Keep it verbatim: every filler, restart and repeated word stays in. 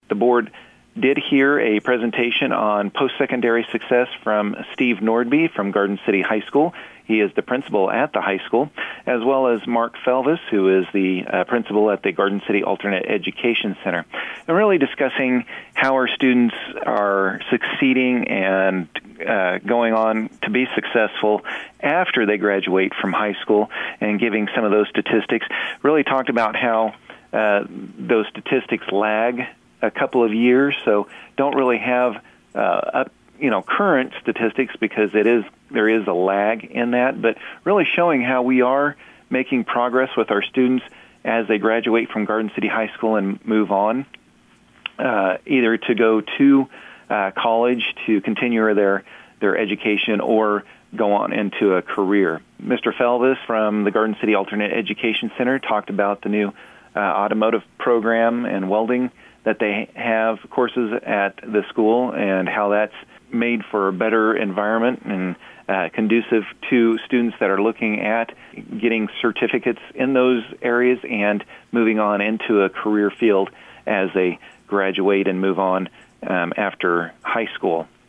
the board did hear a presentation on post-secondary success from Steve Nordby from Garden City High School. He is the principal at the high school, as well as Mark Felvis, who is the uh, principal at the Garden City Alternate Education Center, and really discussing how our students are succeeding and uh, going on to be successful after they graduate from high school, and giving some of those statistics. Really talked about how uh, those statistics lag a couple of years, so don't really have uh, up, you know, current statistics because it is there is a lag in that, but really showing how we are making progress with our students as they graduate from Garden City High School and move on, uh, either to go to uh, college to continue their their education or go on into a career. Mister Felvis from the Garden City Alternate Education Center talked about the new uh, automotive program and welding that they have courses at the school and how that's made for a better environment and uh, conducive to students that are looking at getting certificates in those areas and moving on into a career field as they graduate and move on um, after high school.